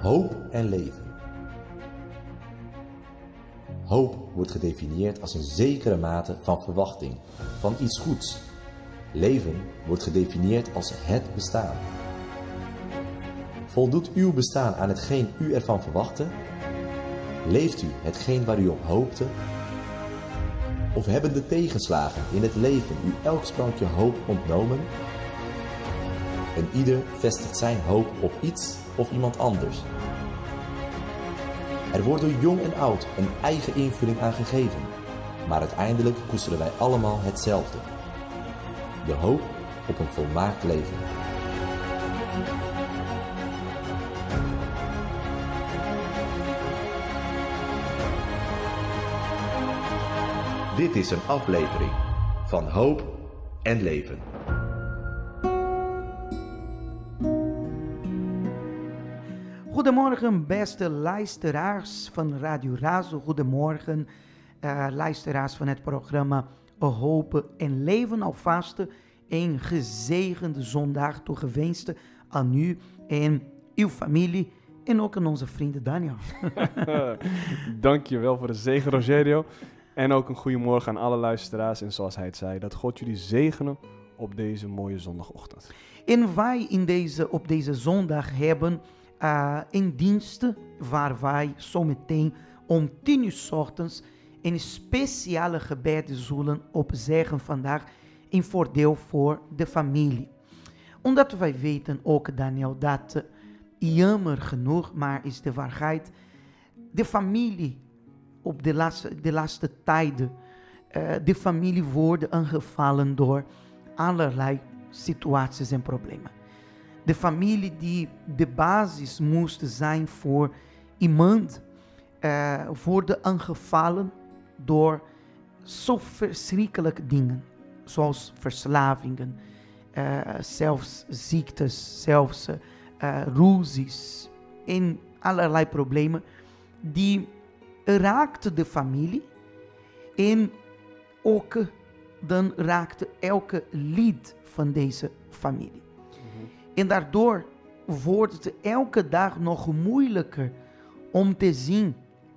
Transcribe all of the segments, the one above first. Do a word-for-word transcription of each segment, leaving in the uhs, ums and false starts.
Hoop en leven. Hoop wordt gedefinieerd als een zekere mate van verwachting, van iets goeds. Leven wordt gedefinieerd als het bestaan. Voldoet uw bestaan aan hetgeen u ervan verwachtte? Leeft u hetgeen waar u op hoopte? Of hebben de tegenslagen in het leven u elk sprankje hoop ontnomen? En ieder vestigt zijn hoop op iets of iemand anders. Er wordt door jong en oud een eigen invulling aan gegeven, maar uiteindelijk koesteren wij allemaal hetzelfde: de hoop op een volmaakt leven. Dit is een aflevering van Hoop en Leven. Goedemorgen beste luisteraars van Radio Razo. Goedemorgen uh, luisteraars van het programma Hoop en Leven. Alvast een gezegende zondag toegewenst aan u en uw familie en ook aan onze vrienden Daniel. Dankjewel voor de zegen, Rogerio. En ook een goedemorgen aan alle luisteraars. En zoals hij het zei, dat God jullie zegenen op deze mooie zondagochtend. En wij in deze, op deze zondag hebben uh, een dienst waar wij zometeen om tien uur 's ochtends een speciale gebeden zullen opzeggen vandaag in voordeel voor de familie. Omdat wij weten ook, Daniel, dat uh, jammer genoeg, maar is de waarheid, de familie op de laatste, de laatste tijden, uh, de familie wordt aangevallen door allerlei situaties en problemen. De familie die de basis moest zijn voor iemand, uh, wordt aangevallen door zo verschrikkelijke dingen, zoals verslavingen, uh, zelfs ziektes, zelfs uh, ruzies en allerlei problemen die raakte de familie en ook dan raakte elke lid van deze familie. Mm-hmm. En daardoor wordt het elke dag nog moeilijker om te zien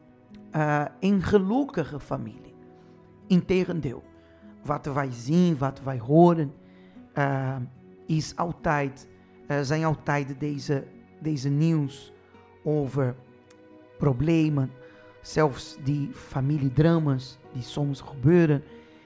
uh, een gelukkige familie. Integendeel, wat wij zien, wat wij horen, uh, is altijd, uh, zijn altijd deze, deze nieuws over problemen, zelfs die familiedrama's die soms gebeuren,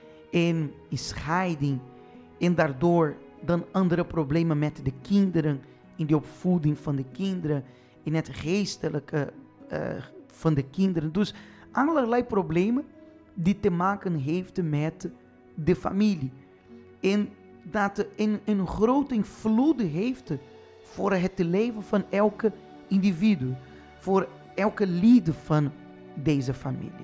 en scheiding, en daardoor dan andere problemen met de kinderen, in de opvoeding van de kinderen, in het geestelijke uh, van de kinderen. Dus allerlei problemen die te maken heeft met de familie. En dat een, een grote invloed heeft voor het leven van elke individu, voor elke lid van deze familie.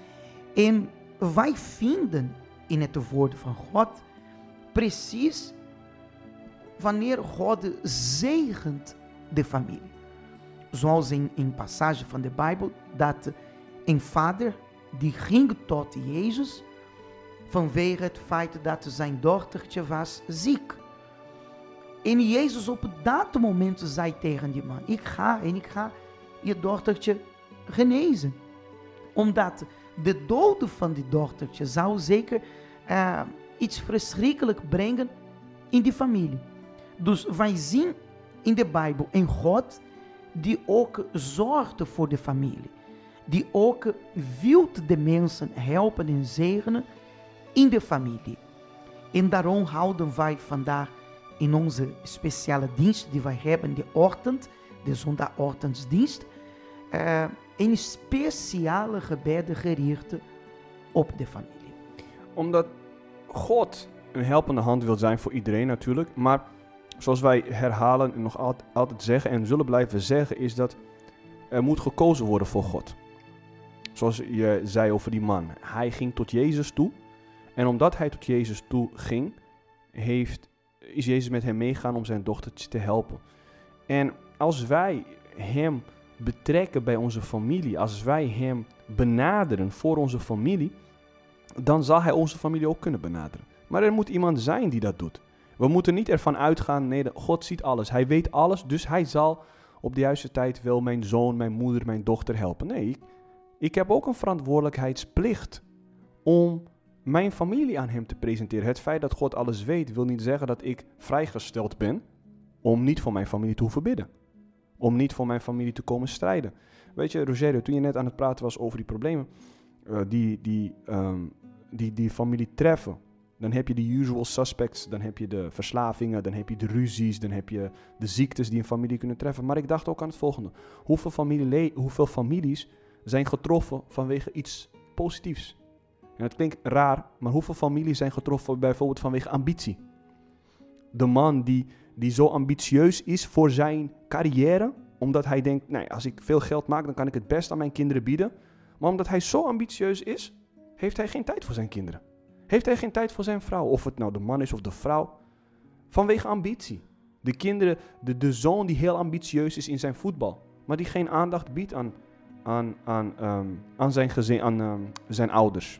En wij vinden in het woord van God precies wanneer God zegent de familie. Zoals in een passage van de Bijbel, dat een vader die ging tot Jezus vanwege het feit dat zijn dochtertje was ziek. En Jezus op dat moment zei tegen die man: ik ga en ik ga je dochtertje genezen. Omdat de dood van die dochtertje zou zeker uh, iets verschrikkelijk brengen in die familie. Dus wij zien in de Bijbel een God die ook zorgt voor de familie. Die ook wil de mensen helpen en zegenen in de familie. En daarom houden wij vandaag in onze speciale dienst die wij hebben, de ochtend, de zondagochtenddienst, uh, een speciale gebeden gericht op de familie. Omdat God een helpende hand wil zijn voor iedereen natuurlijk, maar zoals wij herhalen en nog altijd, altijd zeggen en zullen blijven zeggen, is dat er moet gekozen worden voor God. Zoals je zei over die man. Hij ging tot Jezus toe. En omdat hij tot Jezus toe ging, heeft, is Jezus met hem meegegaan om zijn dochtertje te helpen. En als wij hem betrekken bij onze familie, als wij hem benaderen voor onze familie, dan zal hij onze familie ook kunnen benaderen. Maar er moet iemand zijn die dat doet. We moeten niet ervan uitgaan, nee, God ziet alles. Hij weet alles, dus hij zal op de juiste tijd wil mijn zoon, mijn moeder, mijn dochter helpen. Nee, ik, ik heb ook een verantwoordelijkheidsplicht om mijn familie aan hem te presenteren. Het feit dat God alles weet, wil niet zeggen dat ik vrijgesteld ben om niet voor mijn familie te hoeven bidden. Om niet voor mijn familie te komen strijden. Weet je, Rogerio, toen je net aan het praten was over die problemen uh, die, die, um, die die familie treffen, dan heb je de usual suspects, dan heb je de verslavingen, dan heb je de ruzies, dan heb je de ziektes die een familie kunnen treffen. Maar ik dacht ook aan het volgende. Hoeveel, familie, hoeveel families zijn getroffen vanwege iets positiefs? En het klinkt raar, maar hoeveel families zijn getroffen bijvoorbeeld vanwege ambitie? De man die, die zo ambitieus is voor zijn carrière, omdat hij denkt, nee, als ik veel geld maak, dan kan ik het best aan mijn kinderen bieden. Maar omdat hij zo ambitieus is, heeft hij geen tijd voor zijn kinderen. Heeft hij geen tijd voor zijn vrouw, of het nou de man is of de vrouw. Vanwege ambitie. De kinderen, de, de zoon die heel ambitieus is in zijn voetbal, maar die geen aandacht biedt aan, aan, aan, um, aan, zijn, gezin, aan um, zijn ouders.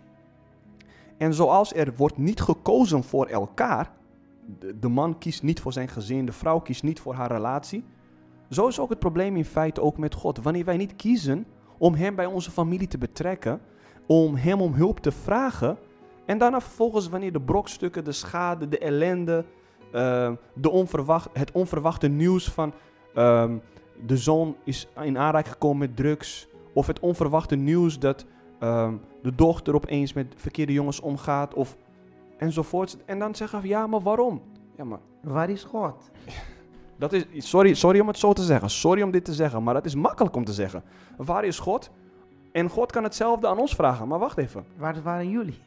En zoals er wordt niet gekozen voor elkaar, de, de man kiest niet voor zijn gezin, de vrouw kiest niet voor haar relatie. Zo is ook het probleem in feite ook met God. Wanneer wij niet kiezen om hem bij onze familie te betrekken, om hem om hulp te vragen, en daarna vervolgens wanneer de brokstukken, de schade, de ellende, uh, de onverwacht, het onverwachte nieuws van uh, de zoon is in aanraking gekomen met drugs, of het onverwachte nieuws dat uh, de dochter opeens met verkeerde jongens omgaat, of enzovoorts. En dan zeggen we, ja, maar waarom? Ja, maar waar is God? Dat is, sorry, sorry om het zo te zeggen, sorry om dit te zeggen, maar dat is makkelijk om te zeggen. Waar is God? En God kan hetzelfde aan ons vragen, maar wacht even. Waar waren jullie?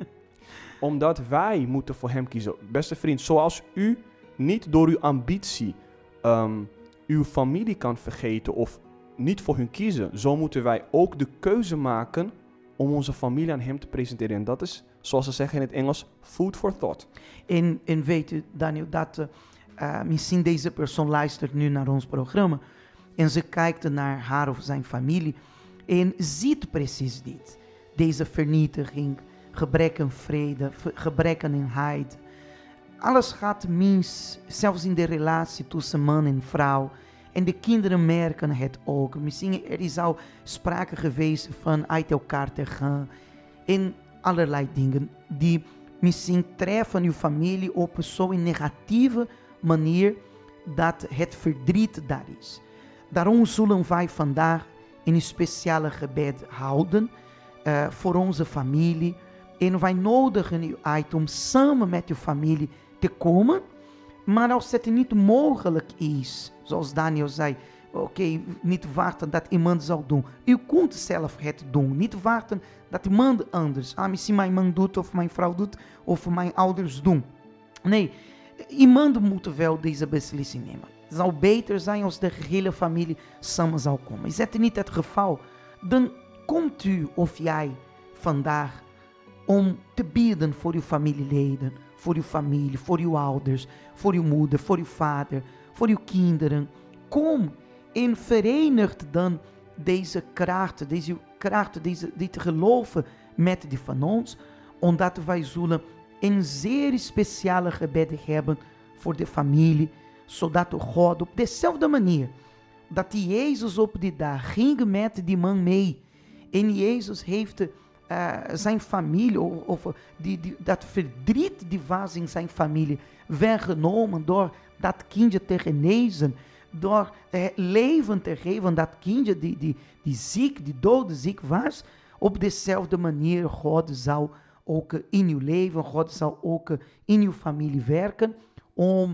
Omdat wij moeten voor hem kiezen. Beste vriend, zoals u niet door uw ambitie um, uw familie kan vergeten of niet voor hun kiezen, zo moeten wij ook de keuze maken om onze familie aan hem te presenteren. En dat is, zoals ze zeggen in het Engels, food for thought. En, en weet u, Daniel, dat uh, misschien deze persoon luistert nu naar ons programma en ze kijkt naar haar of zijn familie en ziet precies dit. Deze vernietiging, gebrek aan vrede, gebrek aan eenheid. Alles gaat mis, zelfs in de relatie tussen man en vrouw. En de kinderen merken het ook. Misschien er is al sprake geweest van uit elkaar te gaan. En allerlei dingen die misschien treffen uw familie op zo'n negatieve manier dat het verdriet daar is. Daarom zullen wij vandaag een speciale gebed houden uh, voor onze familie. En wij nodigen u uit om samen met uw familie te komen. Maar als het niet mogelijk is, zoals Daniel zei, oké, okay, niet wachten dat iemand zal doen. U kunt zelf het doen. Niet wachten dat iemand anders, ah, misschien mijn man doet of mijn vrouw doet of mijn ouders doen. Nee, iemand moet wel deze beslissing nemen. Het zou beter zijn als de gehele familie samen zou komen. Is dat niet het geval? Dan komt u of jij vandaag om te bidden voor uw familieleden, voor uw familie, voor uw ouders, voor uw moeder, voor uw vader, voor uw kinderen. Kom en verenigt dan deze kracht, deze kracht, deze, dit geloven met die van ons, omdat wij zullen een zeer speciale gebed hebben voor de familie, zodat God op dezelfde manier, dat Jezus op die dag ging met die man mee, en Jezus heeft Uh, zijn familie, of, of die, die, dat verdriet die was in zijn familie, weggenomen door dat kindje te genezen, door het leven te geven, dat kindje die, die, die ziek, die dode ziek was, op dezelfde manier, God zal ook in uw leven, God zal ook in uw familie werken, om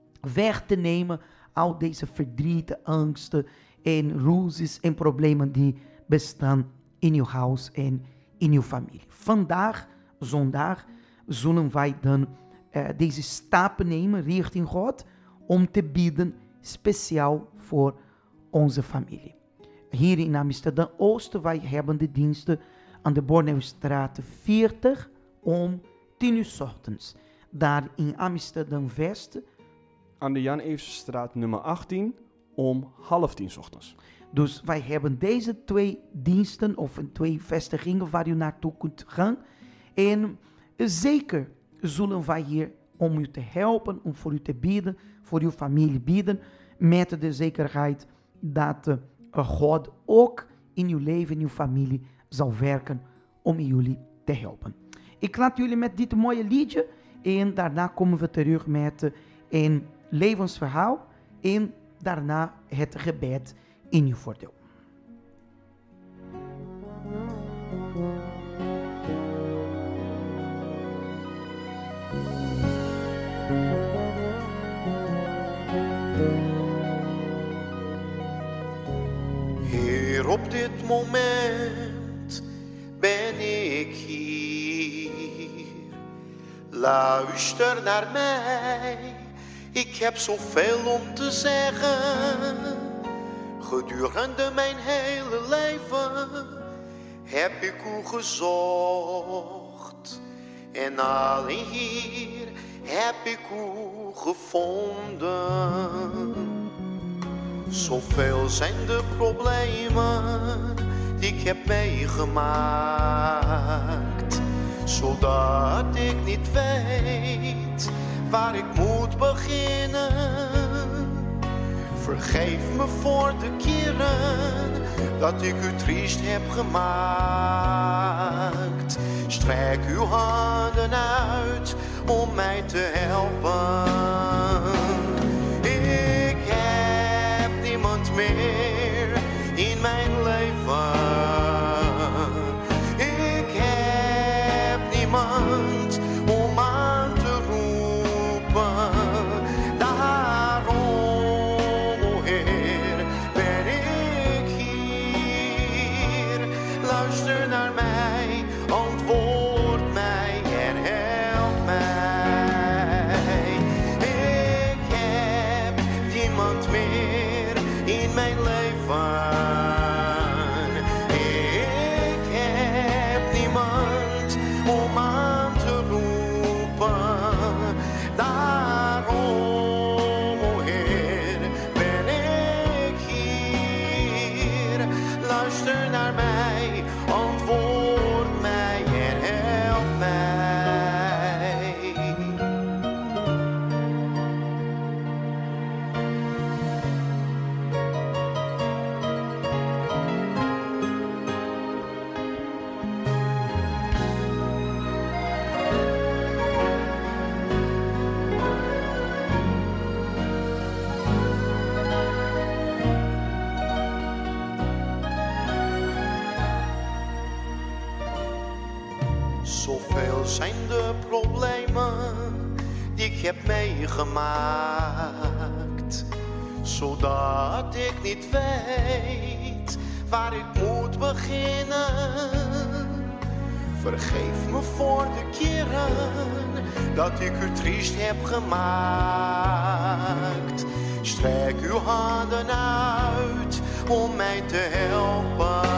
weg te nemen al deze verdrieten, angsten en ruzies en problemen die bestaan in uw huis en in uw familie. Vandaag, zondag, zullen wij dan uh, deze stappen nemen richting God om te bidden speciaal voor onze familie. Hier in Amsterdam-Oost, wij hebben de diensten aan de Borneustraat veertig om tien uur 's ochtends. Daar in Amsterdam-West aan de Jan Eversstraat nummer achttien om half tien 's ochtends. Dus wij hebben deze twee diensten of twee vestigingen waar u naartoe kunt gaan. En zeker zullen wij hier om u te helpen, om voor u te bidden, voor uw familie bidden, met de zekerheid dat uh, God ook in uw leven, in uw familie zal werken om jullie te helpen. Ik laat jullie met dit mooie liedje en daarna komen we terug met uh, een levensverhaal en daarna het gebed in uw voordeel. Heer, op dit moment ben ik hier. Luister naar mij, ik heb zoveel om te zeggen. Gedurende mijn hele leven heb ik u gezocht. En alleen hier heb ik u gevonden. Zoveel zijn de problemen die ik heb meegemaakt, zodat ik niet weet waar ik moet beginnen. Vergeef me voor de keren dat ik u triest heb gemaakt. Strek uw handen uit om mij te helpen. Ik heb niemand meer in mijn leven. Ik heb niemand om aan te roepen. Daarom, o Heer, ben ik hier. Luister naar mij, antwoord mij en help mij. Ik heb niemand meer in mijn leven. Ik heb niemand om aan te roepen. Daarom, o Heer, ben ik hier. Luister naar mij, antwoord mij en help mij. Zoveel zijn de problemen die ik heb meegemaakt, zodat ik niet weet waar ik moet beginnen. Vergeef me voor de keren dat ik u triest heb gemaakt. Strek uw handen uit om mij te helpen.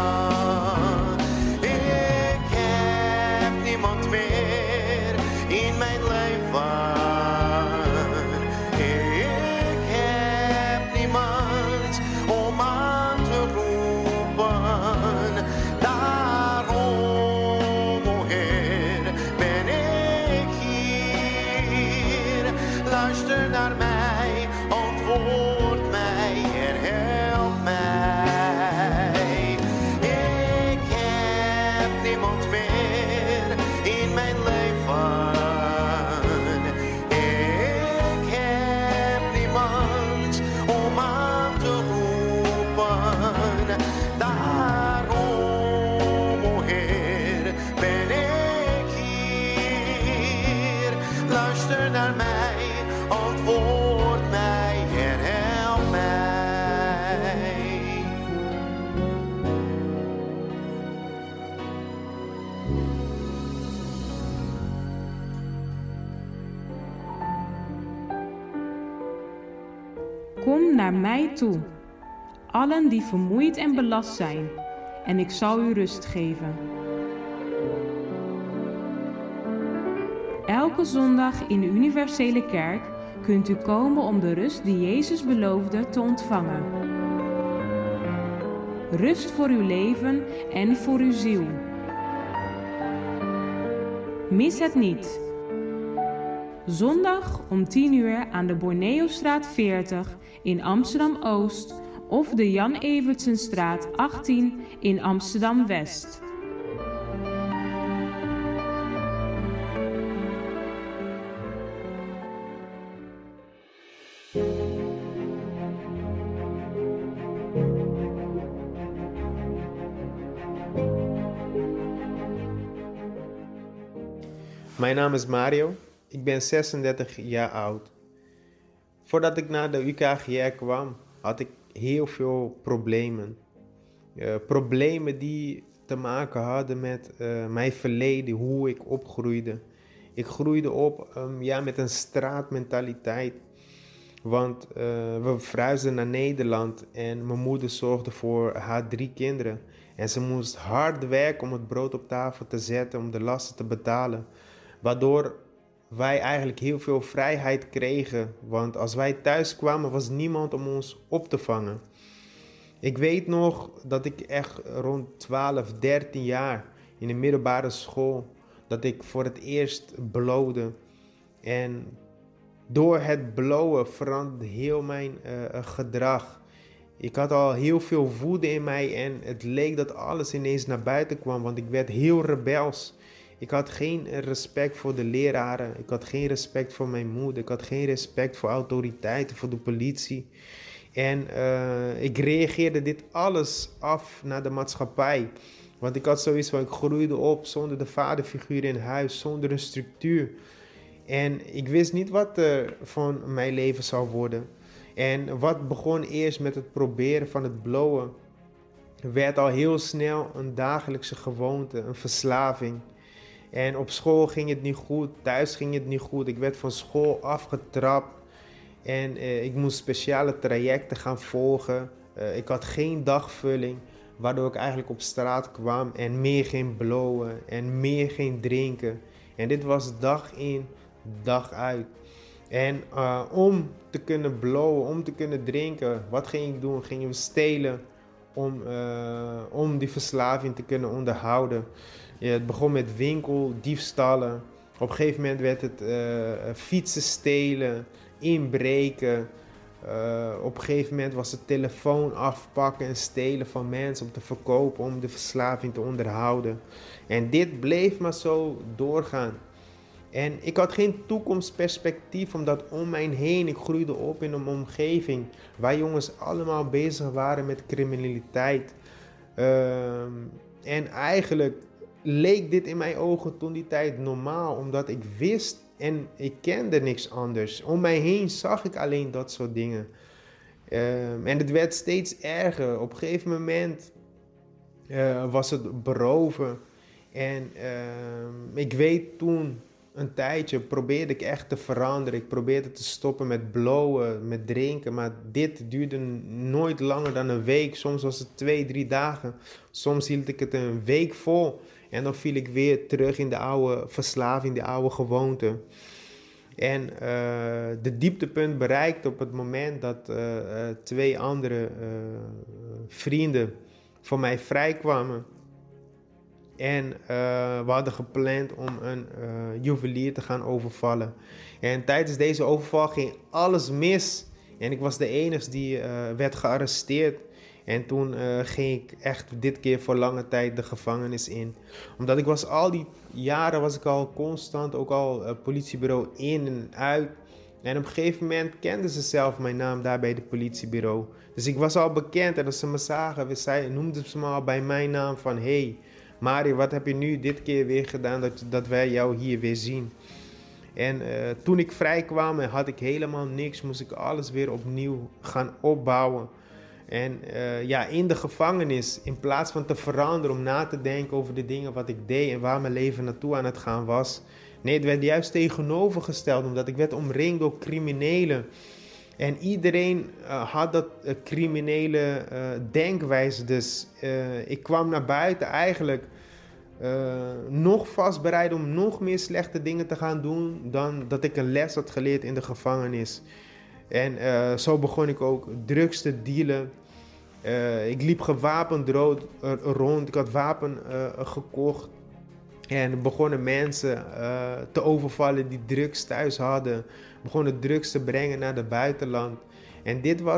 Ik heb niemand meer in mijn leven. Ik heb niemand om aan te roepen. Daarom, o Heer, ben ik hier. Luister naar mij, antwoord mij en help mij. Ik heb niemand meer in mijn leven. Ik heb niemand om aan te roepen. Daarom, o Heer, ben ik hier. Luister naar mij, antwoord mij en help mij. Kom naar mij toe, allen die vermoeid en belast zijn, en ik zal u rust geven. Elke zondag in de Universele Kerk kunt u komen om de rust die Jezus beloofde te ontvangen. Rust voor uw leven en voor uw ziel. Mis het niet. Zondag om tien uur aan de Borneostraat veertig in Amsterdam-Oost of de Jan Evertsenstraat achttien in Amsterdam-West. Mijn naam is Mario, ik ben zesendertig jaar oud. Voordat ik naar de U K G R kwam, had ik heel veel problemen. Uh, problemen die te maken hadden met uh, mijn verleden, hoe ik opgroeide. Ik groeide op um, ja, met een straatmentaliteit. Want uh, we verhuisden naar Nederland en mijn moeder zorgde voor haar drie kinderen. En ze moest hard werken om het brood op tafel te zetten, om de lasten te betalen. Waardoor wij eigenlijk heel veel vrijheid kregen. Want als wij thuis kwamen, was niemand om ons op te vangen. Ik weet nog dat ik echt rond twaalf, dertien jaar in de middelbare school, dat ik voor het eerst blowde. En door het blowen veranderde heel mijn uh, gedrag. Ik had al heel veel woede in mij en het leek dat alles ineens naar buiten kwam, want ik werd heel rebels. Ik had geen respect voor de leraren, ik had geen respect voor mijn moeder, ik had geen respect voor autoriteiten, voor de politie. En uh, ik reageerde dit alles af naar de maatschappij. Want ik had zoiets van, ik groeide op zonder de vaderfiguur in huis, zonder een structuur. En ik wist niet wat er van mijn leven zou worden. En wat begon eerst met het proberen van het blowen, werd al heel snel een dagelijkse gewoonte, een verslaving. En op school ging het niet goed, thuis ging het niet goed. Ik werd van school afgetrapt en uh, ik moest speciale trajecten gaan volgen. Uh, ik had geen dagvulling, waardoor ik eigenlijk op straat kwam en meer ging blowen en meer ging drinken. En dit was dag in, dag uit. En uh, om te kunnen blowen, om te kunnen drinken, wat ging ik doen? Gingen we stelen om, uh, om die verslaving te kunnen onderhouden. Ja, het begon met winkeldiefstallen. Op een gegeven moment werd het uh, fietsen stelen, inbreken. Uh, op een gegeven moment was het telefoon afpakken en stelen van mensen om te verkopen, om de verslaving te onderhouden. En dit bleef maar zo doorgaan. En ik had geen toekomstperspectief, omdat om mij heen, ik groeide op in een omgeving waar jongens allemaal bezig waren met criminaliteit. Uh, en eigenlijk leek dit in mijn ogen toen die tijd normaal, omdat ik wist en ik kende niks anders. Om mij heen zag ik alleen dat soort dingen. Uh, en het werd steeds erger. Op een gegeven moment uh, was het beroven. En uh, ik weet toen, een tijdje, probeerde ik echt te veranderen. Ik probeerde te stoppen met blowen, met drinken. Maar dit duurde nooit langer dan een week. Soms was het twee, drie dagen. Soms hield ik het een week vol. En dan viel ik weer terug in de oude verslaving, de oude gewoonte. En uh, de dieptepunt bereikte op het moment dat uh, uh, twee andere uh, vrienden van mij vrijkwamen. En uh, we hadden gepland om een uh, juwelier te gaan overvallen. En tijdens deze overval ging alles mis. En ik was de enige die uh, werd gearresteerd. En toen uh, ging ik echt dit keer voor lange tijd de gevangenis in. Omdat ik was al die jaren was ik al constant, ook al uh, politiebureau in en uit. En op een gegeven moment kenden ze zelf mijn naam daar bij het politiebureau. Dus ik was al bekend en als ze me zagen, zei, noemden ze me al bij mijn naam van... Hey, Mario, wat heb je nu dit keer weer gedaan dat, dat wij jou hier weer zien? En uh, toen ik vrij kwam had ik helemaal niks, moest ik alles weer opnieuw gaan opbouwen. En uh, ja, in de gevangenis, in plaats van te veranderen om na te denken over de dingen wat ik deed en waar mijn leven naartoe aan het gaan was. Nee, het werd juist tegenovergesteld, omdat ik werd omringd door criminelen. En iedereen uh, had dat uh, criminele uh, denkwijze. Dus uh, ik kwam naar buiten eigenlijk uh, nog vastbereid om nog meer slechte dingen te gaan doen dan dat ik een les had geleerd in de gevangenis. En uh, zo begon ik ook drugs te dealen. Uh, ik liep gewapend rood, uh, rond, ik had wapen uh, gekocht. En begonnen mensen uh, te overvallen die drugs thuis hadden. Begonnen drugs te brengen naar het buitenland. En dit was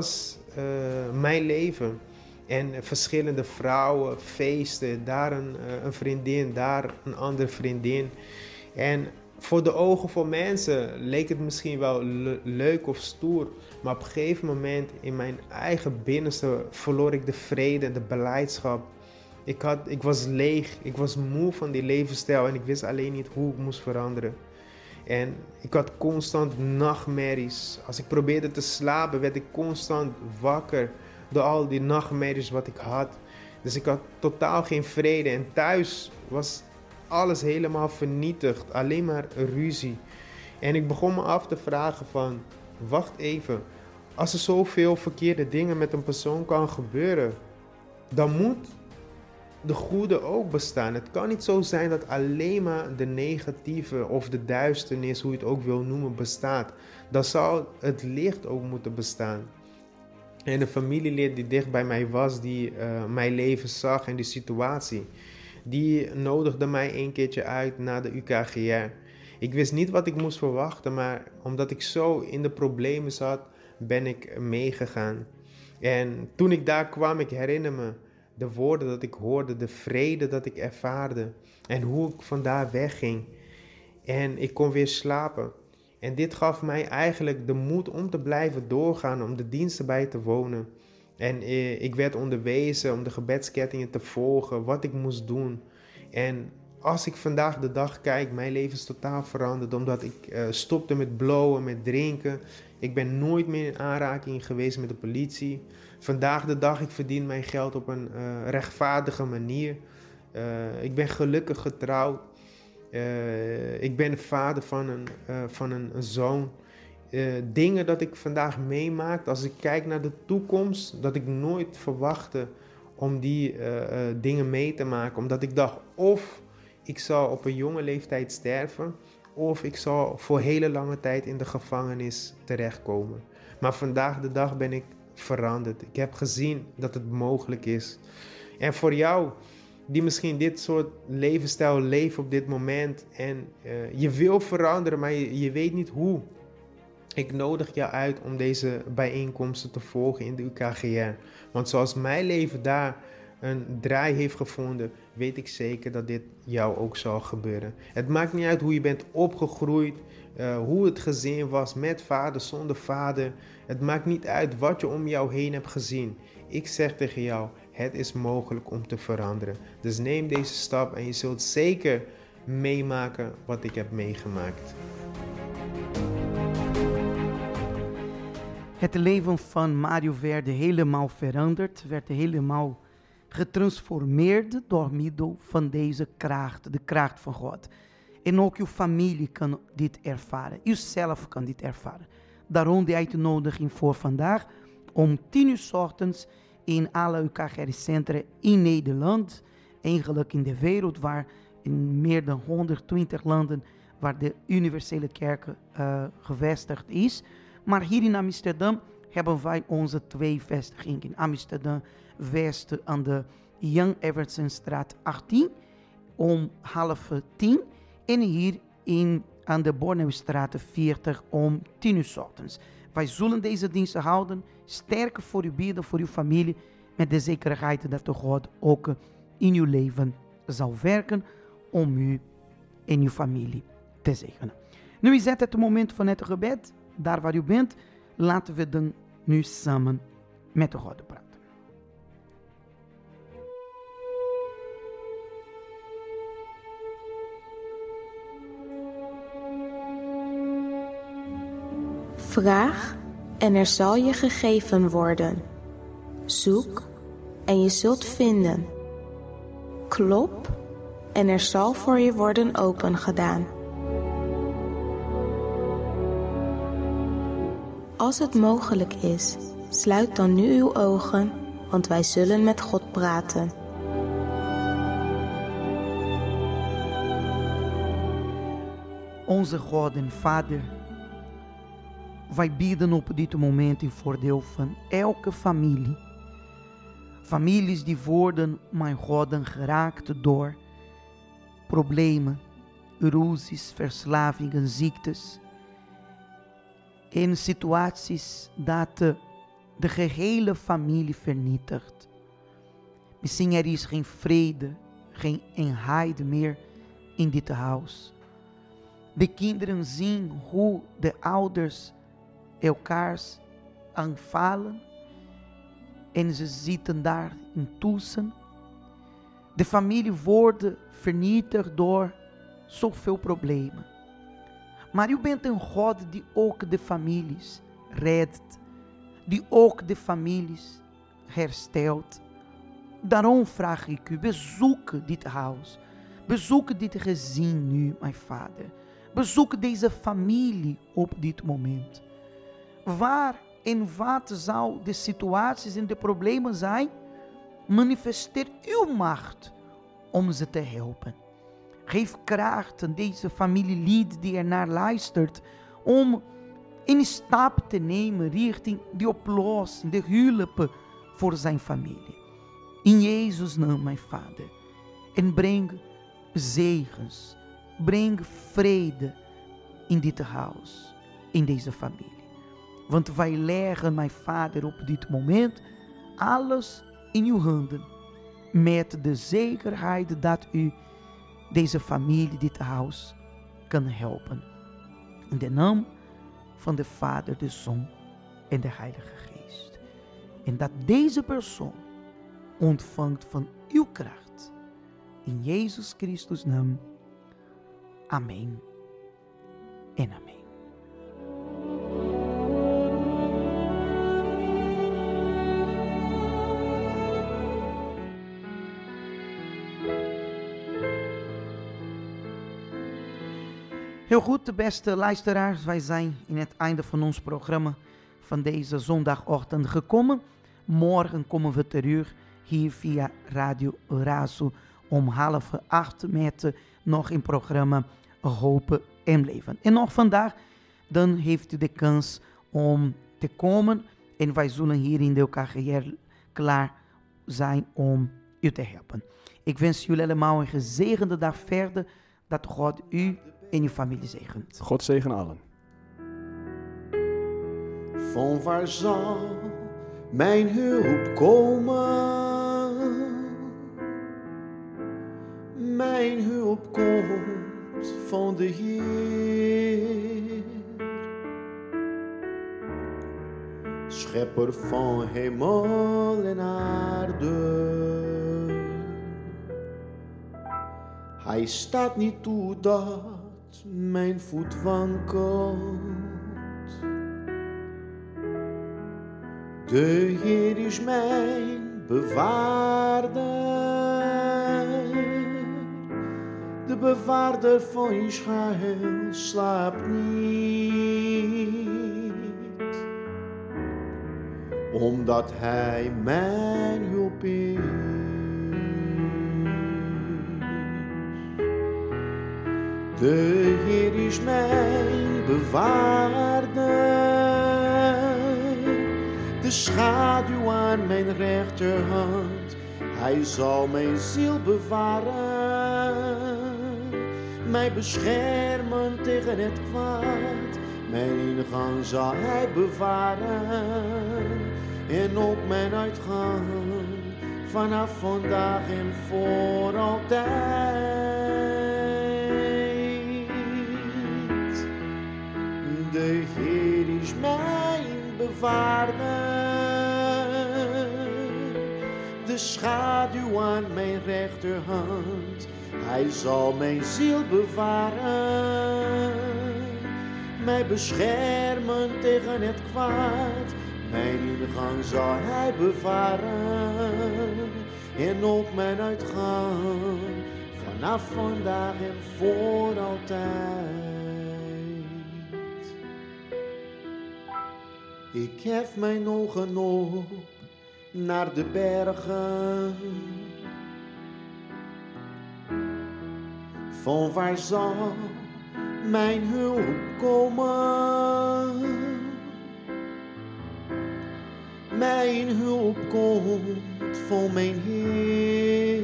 uh, mijn leven. En verschillende vrouwen, feesten, daar een, uh, een vriendin, daar een andere vriendin. En voor de ogen van mensen leek het misschien wel le- leuk of stoer. Maar op een gegeven moment in mijn eigen binnenste verloor ik de vrede en de beleidschap. Ik, had, ik was leeg, ik was moe van die levensstijl en ik wist alleen niet hoe ik moest veranderen. En ik had constant nachtmerries. Als ik probeerde te slapen werd ik constant wakker door al die nachtmerries wat ik had. Dus ik had totaal geen vrede en thuis was alles helemaal vernietigd, alleen maar ruzie. En ik begon me af te vragen van, wacht even, als er zoveel verkeerde dingen met een persoon kan gebeuren, dan moet de goede ook bestaan. Het kan niet zo zijn dat alleen maar de negatieve of de duisternis, hoe je het ook wil noemen, bestaat. Dan zou het licht ook moeten bestaan. En een familielid die dicht bij mij was, die uh, mijn leven zag en die situatie, die nodigde mij een keertje uit naar de U K G R. Ik wist niet wat ik moest verwachten, maar omdat ik zo in de problemen zat, ben ik meegegaan. En toen ik daar kwam, ik herinner me de woorden dat ik hoorde, de vrede dat ik ervaarde en hoe ik vandaar wegging. En ik kon weer slapen. En dit gaf mij eigenlijk de moed om te blijven doorgaan, om de diensten bij te wonen. En eh, ik werd onderwezen om de gebedskettingen te volgen, wat ik moest doen. En als ik vandaag de dag kijk, mijn leven is totaal veranderd, omdat ik uh, stopte met blowen, met drinken. Ik ben nooit meer in aanraking geweest met de politie. Vandaag de dag, ik verdien mijn geld op een uh, rechtvaardige manier. Uh, ik ben gelukkig getrouwd. Uh, ik ben vader van een, uh, van een, een zoon. Uh, dingen dat ik vandaag meemaak, als ik kijk naar de toekomst, dat ik nooit verwachtte om die uh, uh, dingen mee te maken. Omdat ik dacht, of ik zal op een jonge leeftijd sterven, of ik zal voor hele lange tijd in de gevangenis terechtkomen. Maar vandaag de dag ben ik veranderd. Ik heb gezien dat het mogelijk is. En voor jou, die misschien dit soort levensstijl leeft op dit moment en uh, je wil veranderen, maar je, je weet niet hoe. Ik nodig jou uit om deze bijeenkomsten te volgen in de U K G R. Want zoals mijn leven daar een draai heeft gevonden, weet ik zeker dat dit jou ook zal gebeuren. Het maakt niet uit hoe je bent opgegroeid, uh, hoe het gezin was, met vader, zonder vader. Het maakt niet uit wat je om jou heen hebt gezien. Ik zeg tegen jou, het is mogelijk om te veranderen. Dus neem deze stap en je zult zeker meemaken wat ik heb meegemaakt. Het leven van Mario werd helemaal veranderd, werd helemaal getransformeerd door middel van deze kracht, de kracht van God. En ook uw familie kan dit ervaren, u zelf kan dit ervaren. Daarom de uitnodiging voor vandaag om tien uur 's ochtends in alle U K G R-centra in Nederland, eigenlijk in de wereld, waar in meer dan honderdtwintig landen waar de universele kerk uh, gevestigd is. Maar hier in Amsterdam hebben wij onze twee vestigingen. In Amsterdam West aan de Young Evertsonstraat achttien om half tien. En hier in, aan de Borneuwstraat veertig om tien uur 's ochtends. Wij zullen deze diensten houden, sterker voor u bidden, voor uw familie, met de zekerheid dat de God ook in uw leven zal werken om u en uw familie te zegenen. Nu is het het moment van het gebed. Daar waar u bent, laten we dan nu samen met de God praten. Vraag en er zal je gegeven worden. Zoek en je zult vinden. Klop en er zal voor je worden opengedaan. Als het mogelijk is, sluit dan nu uw ogen, want wij zullen met God praten. Onze God en Vader, wij bidden op dit moment in voordeel van elke familie. Families die worden, mijn God, geraakt door problemen, ruzies, verslavingen, ziektes. In situaties dat uh, de gehele familie vernietigt. Misschien er is geen vrede, geen eenheid meer in dit huis. De kinderen zien hoe de ouders elkaars aanvallen en ze zitten daar intussen. De familie wordt vernietigd door zoveel problemen. Maar u bent een God die ook de families redt, die ook de families herstelt. Daarom vraag ik u, bezoek dit huis, bezoek dit gezin nu, mijn vader. Bezoek deze familie op dit moment. Waar en wat zou de situaties en de problemen zijn? Manifesteer uw macht om ze te helpen. Geef kracht aan deze familielid die ernaar luistert om een stap te nemen richting de oplossing, de hulp voor zijn familie. In Jezus' naam, mijn vader. En breng zegens, breng vrede in dit huis, in deze familie. Want wij leggen, mijn vader, op dit moment alles in uw handen. Met de zekerheid dat u deze familie, dit huis, kan helpen. In de naam van de Vader, de Zoon en de Heilige Geest. En dat deze persoon ontvangt van uw kracht. In Jezus Christus' naam. Amen en amen. Heel goed, beste luisteraars, wij zijn in het einde van ons programma van deze zondagochtend gekomen. Morgen komen we terug hier via Radio Razo om half acht met nog een programma Hoop en Leven. En nog vandaag, dan heeft u de kans om te komen en wij zullen hier in de K G R klaar zijn om u te helpen. Ik wens jullie allemaal een gezegende dag verder, dat God u en je familie zegent. God zegen allen. Van waar zal mijn hulp komen? Mijn hulp komt van de Heer, schepper van hemel en aarde. Hij staat niet toe dat mijn voet wankelt. De Heer is mijn bewaarder, de bewaarder van Israël slaapt niet, omdat Hij mijn hulp is. De Heer is mijn bewaarder, de schaduw aan mijn rechterhand. Hij zal mijn ziel bewaren, mij beschermen tegen het kwaad. Mijn ingang zal Hij bewaren en ook mijn uitgang, vanaf vandaag en voor altijd. De Heer is mijn bewaarder, de schaduw aan mijn rechterhand. Hij zal mijn ziel bewaren, mij beschermen tegen het kwaad. Mijn ingang zal Hij bewaren en ook mijn uitgang, vanaf vandaag en voor altijd. Ik hef mijn ogen op naar de bergen. Van waar zal mijn hulp komen? Mijn hulp komt van mijn Heer,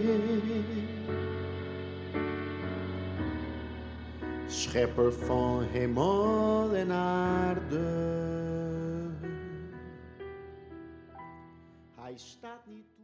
schepper van hemel en aarde. staat niet